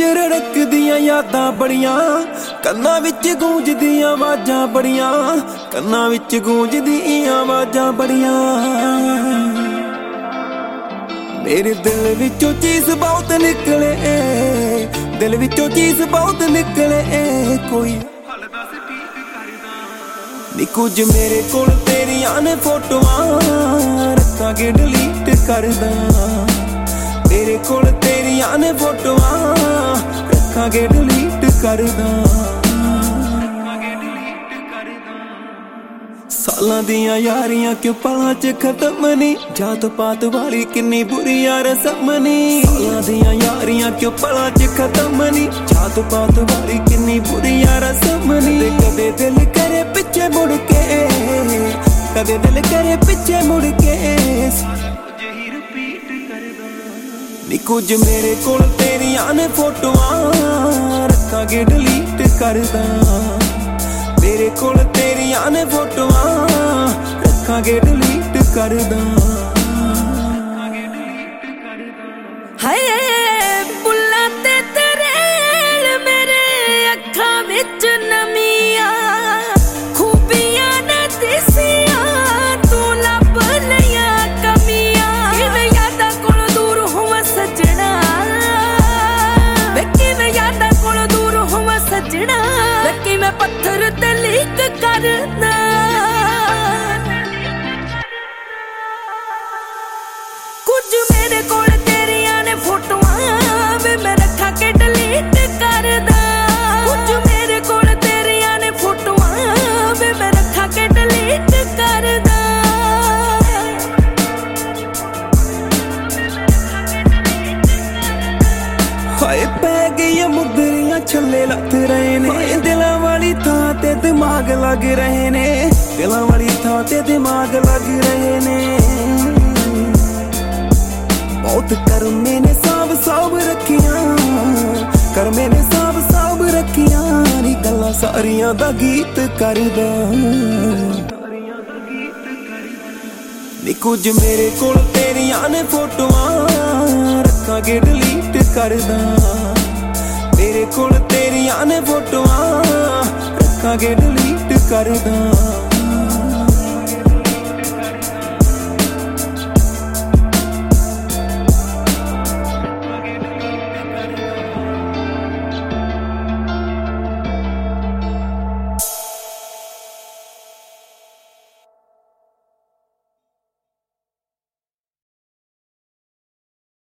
ਰੜਕਦੀਆਂ ਯਾਦਾਂ ਬੜੀਆਂ, ਕੰਨਾਂ ਵਿੱਚ ਗੂੰਜਦੀਆਂ ਆਵਾਜ਼ਾਂ ਬੜੀਆਂ, ਕੰਨਾਂ ਵਿੱਚ ਗੂੰਜਦੀਆਂ ਆਵਾਜ਼ਾਂ ਬੜੀਆਂ। ਮੇਰੇ ਦਿਲ ਵਿੱਚੋਂ ਚੀਜ਼ ਬਹੁਤ ਨਿਕਲੇ, ਦਿਲ ਵਿੱਚੋਂ ਚੀਜ਼ ਬਹੁਤ ਨਿਕਲੇ, ਕੋਈ ਨੀ ਕੁਝ ਮੇਰੇ ਕੋਲ ਤੇਰੀਆਂ ਨੇ ਫੋਟੋਆਂ, ਰੱਖਾਂਗੇ ਡਿਲੀਟ ਕਰਦਾ। ਮੇਰੇ ਕੋਲ ਤੇਰੀਆਂ ਨੇ ਫੋਟੋਆਂ, ਰੱਖਾਂਗੇ ਡਿਲੀਟ ਕਰਦਾ। ਸਾਲਾਂ ਦੀਆਂ ਯਾਰੀਆਂ ਕਿਉਂ ਪਲਾਂ 'ਚ ਖਤਮ ਨੀ, ਜਾਤ ਪਾਤ ਵਾਲੀ ਕਿੰਨੀ ਬੁਰੀ ਆ ਰਸਮ ਨੀ। ਸਾਲਾਂ ਦੀਆਂ ਯਾਰੀਆਂ ਕਿਉਂ ਪਲਾਂ 'ਚ ਖਤਮ ਨੀ, ਜਾਤ ਪਾਤ ਵਾਲੀ ਕਿੰਨੀ ਬੁਰੀ ਆ ਰਸਮ ਨੀ। ਕਦੇ ਦਿਲ ਕਰੇ ਪਿੱਛੇ ਮੁੜ ਕੇ, ਕਦੇ ਦਿਲ ਕਰੇ ਪਿੱਛੇ ਮੁੜ ਕੇ, ਨੀ ਕੁਝ ਮੇਰੇ ਕੋਲ ਤੇਰੀਆਂ ਨੇ ਫੋਟੋਆਂ, ਰੱਖਾਂਗੇ ਡਿਲੀਟ ਕਰਦਾ। ਮੇਰੇ ਕੋਲ ਤੇਰੀਆਂ ਨੇ ਫੋਟੋਆਂ, ਰੱਖਾਂਗੇ ਡਿਲੀਟ ਕਰਦਾ। ਹਾਏ ਬੁੱਲਾਂ ਤੇ ਤੇਰੇ ਮੇਰੇ ਅੱਖਾਂ ਵਿੱਚ ਨਮੀਆਂ, ਖੂਬੀਆਂ ਨੇ ਦਿਸੀਆਂ, ਤੂੰ ਲੱਭ ਲਈਆਂ ਕਮੀਆਂ। ਕਿਵੇਂ ਯਾਦਾਂ ਕੋਲੋਂ ਦੂਰ ਹੋਵਾਂ ਸੱਜਣਾ, ਵੇ ਕਿਵੇਂ ਯਾਦਾਂ ਕੋਲੋਂ ਦੂਰ ਹੋਵਾਂ ਸੱਜਣਾ, ਵੇ ਕਿਵੇਂ ਪੱਥਰ ਤੇ ਲੀਕ ਕਰਨਾ। ਕੁਝ ਮੇਰੇ ਕੋਲ ਤੇਰੀਆਂ ਨੇ ਫੋਟੋਆਂ, ਵੇ ਮੈਂ ਰੱਖਾਂ ਕੇ ਡਿਲੀਟ ਕਰਦਾ। ਕੁਝ ਮੇਰੇ ਕੋਲ ਤੇਰੀਆਂ ਨੇ ਫੋਟੋਆਂ, ਵੇ ਮੈਂ ਰੱਖਾਂ ਕੇ ਡਿਲੀਟ ਕਰਦਾ। ਹਾਏ ਪੈ ਗਈਆਂ ਮੁੰਦਰੀਆਂ ਛੱਲੇ ਲੱਥ ਰਹੇ ਨੇ, ਦਿਲਾਂ ਵਾਲੀ ਥਾਂ ਤੇ ਦਿਮਾਗ ਲੱਗ ਰਹੇ ਨੇ, ਦਿਲਾਂ ਵਾਲੀ ਥਾਂ ਤੇ ਦਿਮਾਗ ਲੱਗ ਰਹੇ ਨੇ। ਬਹੁਤ ਕਰਮੇ ਨੇ ਸਾਂਭ ਸਾਂਭ ਰੱਖੀਆਂ, ਕਰਮੇ ਨੇ ਸਾਂਭ ਸਾਂਭ ਰੱਖੀਆਂ, ਨੀ ਗੱਲਾਂ ਸਾਰੀਆਂ ਦਾ ਗੀਤ ਕਰਦਾ। ਨੀ ਕੁਝ ਮੇਰੇ ਕੋਲ ਤੇਰੀਆਂ ਨੇ ਫੋਟੋਆਂ, ਰੱਖਾਂਗੇ ਡਿਲੀਟ ਕਰਦਾ। ਮੇਰੇ ਕੋਲ ਤੇਰੀਆਂ ਨੇ ਫੋਟੋਆਂ, ਰੱਖਾਂਗੇ ਡਿਲੀਟ ਕਰਦਾ।